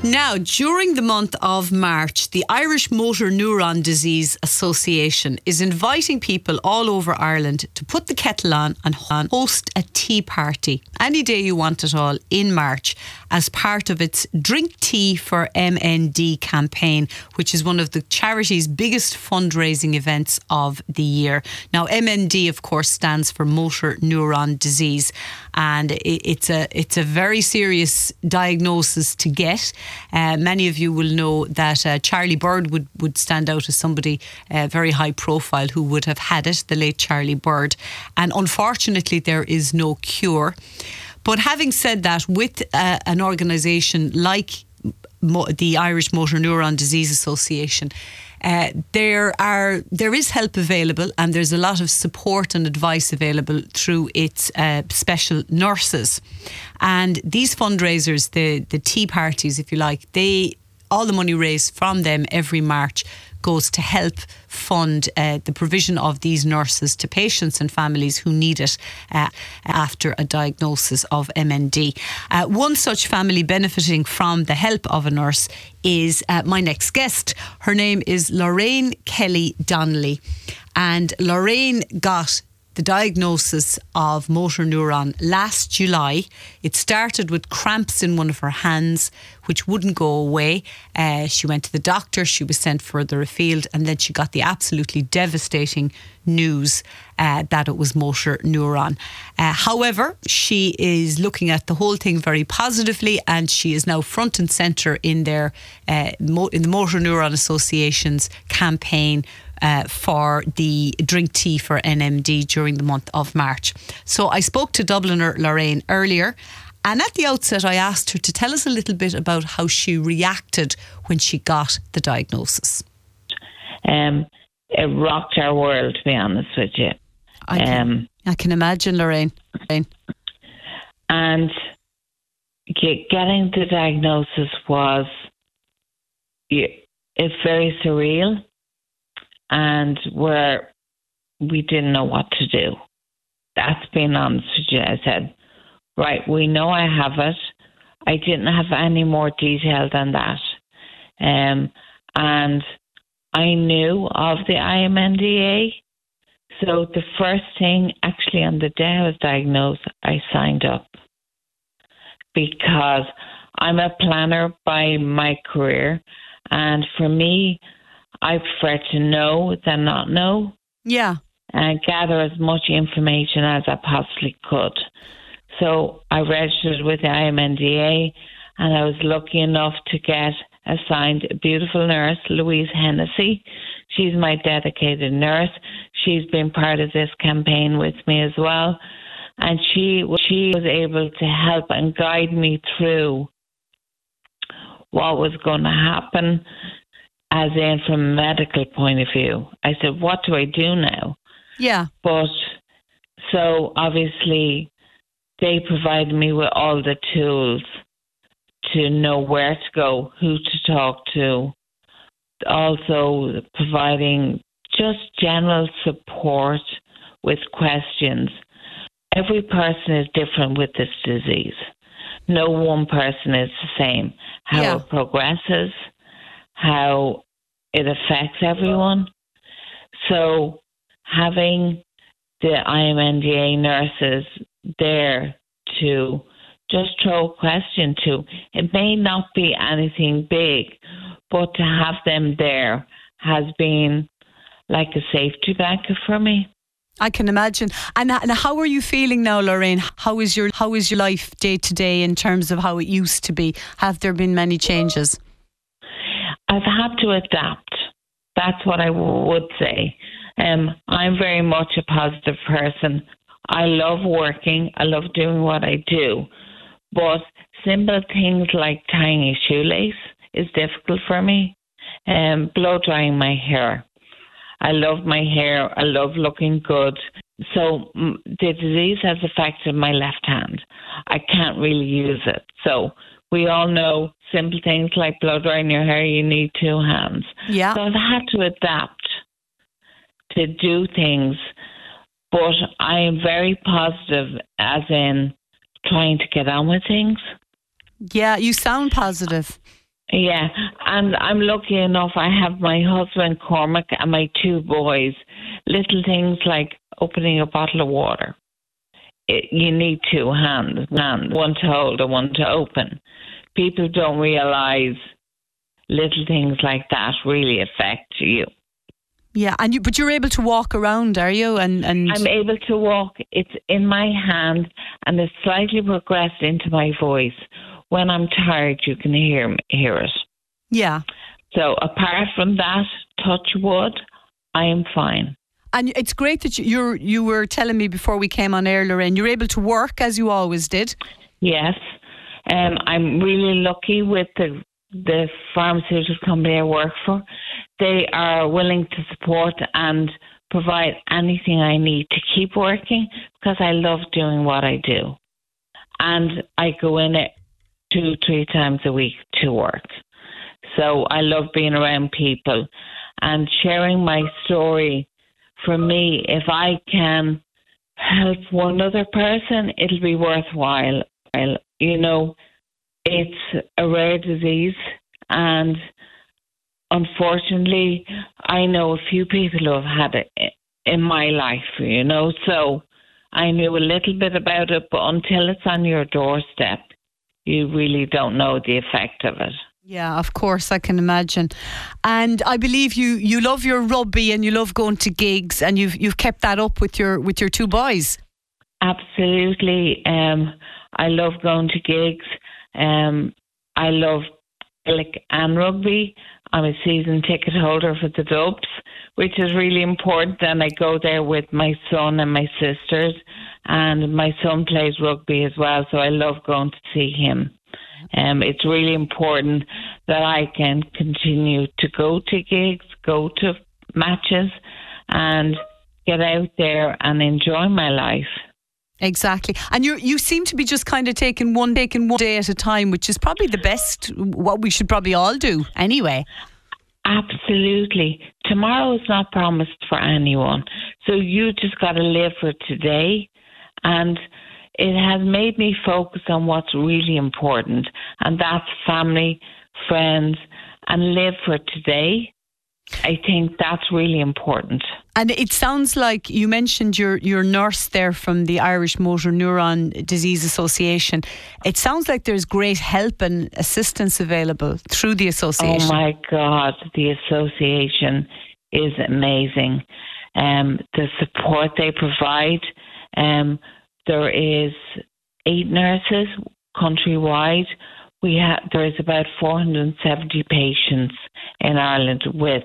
Now, during the month of March, the Irish Motor Neuron Disease Association is inviting people all over Ireland to put the kettle on and host a tea party any day you want it all in March as part of its Drink Tea for MND campaign, which is one of the charity's biggest fundraising events of the year. Now, MND, of course, stands for Motor Neuron Disease, and it's a very serious diagnosis to get. Many of you will know that Charlie Bird would stand out as somebody very high profile who would have had it, the late Charlie Bird. And unfortunately, there is no cure. But having said that, with an organisation like the Irish Motor Neuron Disease Association, there is help available, and there's a lot of support and advice available through its special nurses. And these fundraisers, the tea parties, if you like, all the money raised from them every March goes to help fund the provision of these nurses to patients and families who need it after a diagnosis of MND. One such family benefiting from the help of a nurse is my next guest. Her name is Lorraine Kelly Donnelly, and Lorraine got the diagnosis of motor neuron last July. It started with cramps in one of her hands, which wouldn't go away. She went to the doctor, she was sent further afield, and then she got the absolutely devastating news that it was motor neuron. However, she is looking at the whole thing very positively, and she is now front and centre in their in the Motor Neuron Association's campaign for the Drink Tea for NMD during the month of March. So I spoke to Dubliner Lorraine earlier, and at the outset I asked her to tell us a little bit about how she reacted when she got the diagnosis. It rocked our world, to be honest with you. I can imagine, Lorraine. And getting the diagnosis was it's very surreal, and where we didn't know what to do. That's being honest with you. I said, right, we know I have it. I didn't have any more detail than that. And I knew of the IMNDA. So the first thing, actually on the day I was diagnosed, I signed up. Because I'm a planner by my career. And for me, I prefer to know than not know. Yeah. And gather as much information as I possibly could. So I registered with the IMNDA, and I was lucky enough to get assigned a beautiful nurse, Louise Hennessy. She's my dedicated nurse. She's been part of this campaign with me as well. And she was able to help and guide me through what was going to happen, as in from a medical point of view. I said, what do I do now? Yeah. But so obviously they provided me with all the tools to know where to go, who to talk to, also providing just general support with questions. Every person is different with this disease. No one person is the same. How it progresses, how it affects everyone. So having the IMNDA nurses there to just throw a question to, it may not be anything big, but to have them there has been like a safety blanket for me. I can imagine. And how are you feeling now, Lorraine? How is your life day to day in terms of how it used to be? Have there been many changes? I've had to adapt. That's what I would say. I'm very much a positive person. I love working. I love doing what I do. But simple things like tying a shoelace is difficult for me. Blow drying my hair. I love my hair. I love looking good. So the disease has affected my left hand. I can't really use it. So we all know simple things like blow drying your hair, you need two hands. Yeah. So I've had to adapt to do things, but I am very positive, as in trying to get on with things. Yeah, you sound positive. Yeah, and I'm lucky enough. I have my husband Cormac and my two boys. Little things like opening a bottle of water. You need two hands, one to hold and one to open. People don't realise little things like that really affect you. Yeah, but you're able to walk around, are you? And I'm able to walk. It's in my hand, and it's slightly progressed into my voice. When I'm tired, you can hear it. Yeah. So apart from that, touch wood, I am fine. And it's great that you were telling me before we came on air, Lorraine, you're able to work as you always did. Yes. I'm really lucky with the pharmaceutical company I work for. They are willing to support and provide anything I need to keep working because I love doing what I do. And I go in it 2-3 times a week to work. So I love being around people and sharing my story. For me, if I can help one other person, it'll be worthwhile. You know, it's a rare disease, and unfortunately, I know a few people who have had it in my life, you know, so I knew a little bit about it, but until it's on your doorstep, you really don't know the effect of it. Yeah, of course, I can imagine. And I believe you love your rugby and you love going to gigs, and you've kept that up with your two boys. Absolutely. I love going to gigs. I love Gaelic and rugby. I'm a season ticket holder for the Dubs, which is really important. And I go there with my son and my sisters. And my son plays rugby as well, so I love going to see him. It's really important that I can continue to go to gigs, go to matches, and get out there and enjoy my life. Exactly. And you seem to be just kind of taking one day at a time, which is probably the best, what we should probably all do anyway. Absolutely. Tomorrow is not promised for anyone. So you just got to live for today. And it has made me focus on what's really important. And that's family, friends, and live for today. I think that's really important. And it sounds like you mentioned your nurse there from the Irish Motor Neuron Disease Association. It sounds like there's great help and assistance available through the association. Oh my God, the association is amazing. The support they provide. There is 8 nurses countrywide. There is about 470 patients in Ireland with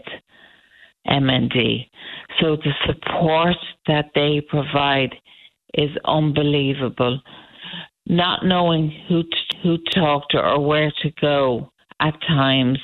MND. So the support that they provide is unbelievable. Not knowing who to talk to or where to go at times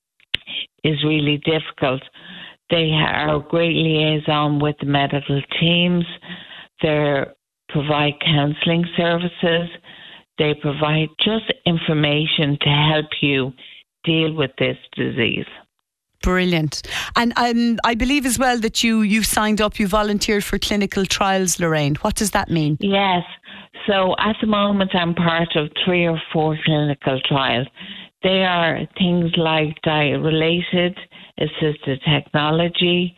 is really difficult. They are a great liaison with the medical teams. They provide counselling services. They provide just information to help you deal with this disease. Brilliant. And I believe as well that you've signed up, you volunteered for clinical trials, Lorraine. What does that mean? Yes. So at the moment I'm part of 3 or 4 clinical trials. They are things like diet-related, assisted technology,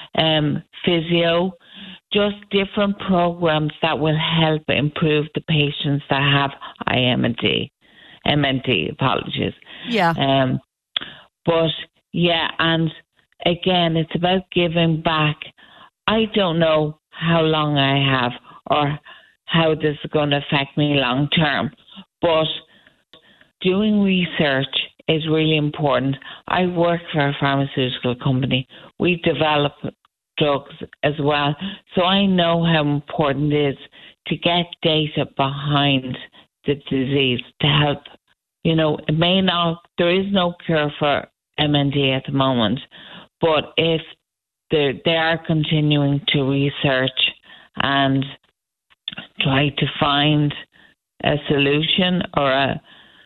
physio, just different programs that will help improve the patients that have MND, apologies. Yeah. But yeah, and again, it's about giving back. I don't know how long I have or how this is going to affect me long term, but doing research is really important. I work for a pharmaceutical company. We develop drugs as well. So I know how important it is to get data behind the disease to help. You know, there is no cure for MND at the moment, but if they are continuing to research and try to find a solution or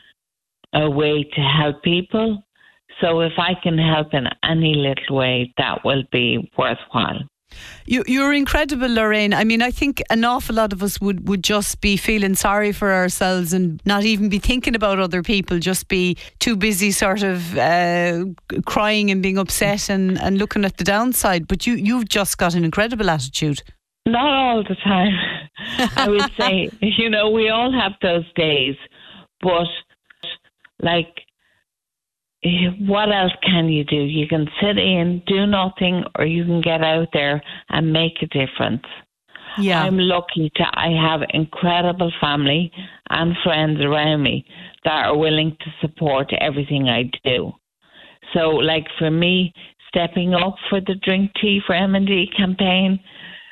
a way to help people. So if I can help in any little way, that will be worthwhile. You're incredible, Lorraine. I mean, I think an awful lot of us would just be feeling sorry for ourselves and not even be thinking about other people, just be too busy sort of crying and being upset and looking at the downside. But you've just got an incredible attitude. Not all the time. I would say, we all have those days. But, what else can you do? You can sit in, do nothing, or you can get out there and make a difference. Yeah. I'm lucky I have incredible family and friends around me that are willing to support everything I do. So, for me, stepping up for the Drink Tea for MND campaign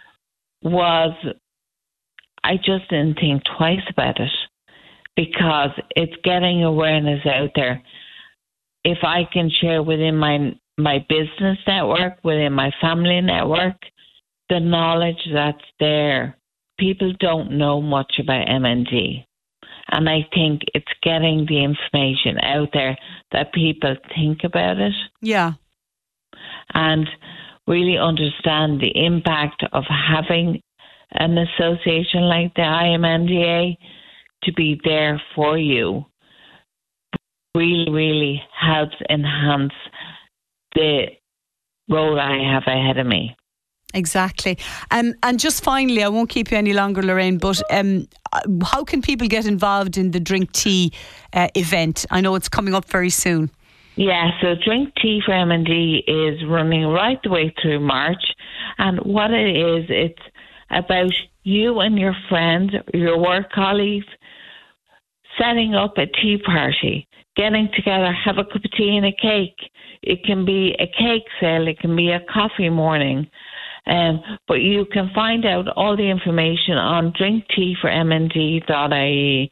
I just didn't think twice about it, because it's getting awareness out there. If I can share within my business network, within my family network, the knowledge that's there, people don't know much about MND. And I think it's getting the information out there that people think about it. Yeah. And really understand the impact of having an association like the IMNDA to be there for you. Really, really helps enhance the role I have ahead of me. Exactly. And just finally, I won't keep you any longer, Lorraine, but how can people get involved in the Drink Tea event? I know it's coming up very soon. Yeah, so Drink Tea for MND is running right the way through March. And what it is, it's about you and your friends, your work colleagues, setting up a tea party, getting together, have a cup of tea and a cake. It can be a cake sale, it can be a coffee morning. But you can find out all the information on drinkteaformnd.ie.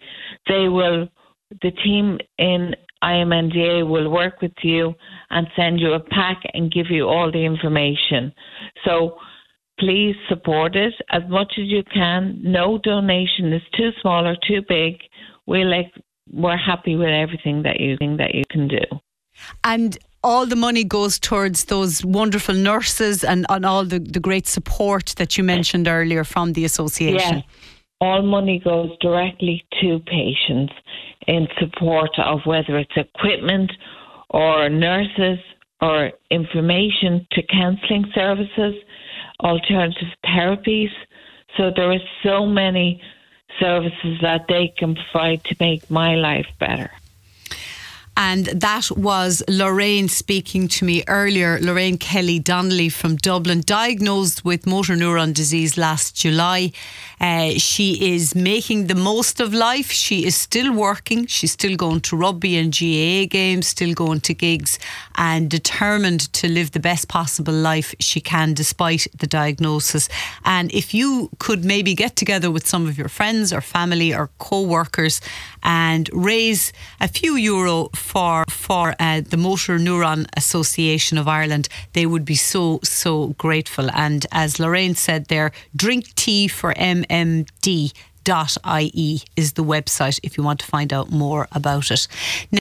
The team in IMNDA will work with you and send you a pack and give you all the information. So please support it as much as you can. No donation is too small or too big. We're happy with everything that you can do. And all the money goes towards those wonderful nurses and all the great support that you mentioned earlier from the association. Yes, all money goes directly to patients in support of whether it's equipment or nurses or information to counselling services, alternative therapies. So there are so many services that they can provide to make my life better. And that was Lorraine speaking to me earlier. Lorraine Kelly Donnelly from Dublin, diagnosed with motor neuron disease last July. She is making the most of life. She is still working. She's still going to rugby and GAA games, still going to gigs, and determined to live the best possible life she can despite the diagnosis. And if you could maybe get together with some of your friends or family or co-workers and raise a few euro for the Motor Neuron Association of Ireland, they would be so grateful. And as Lorraine said there, drinkteaformmd.ie is the website if you want to find out more about it.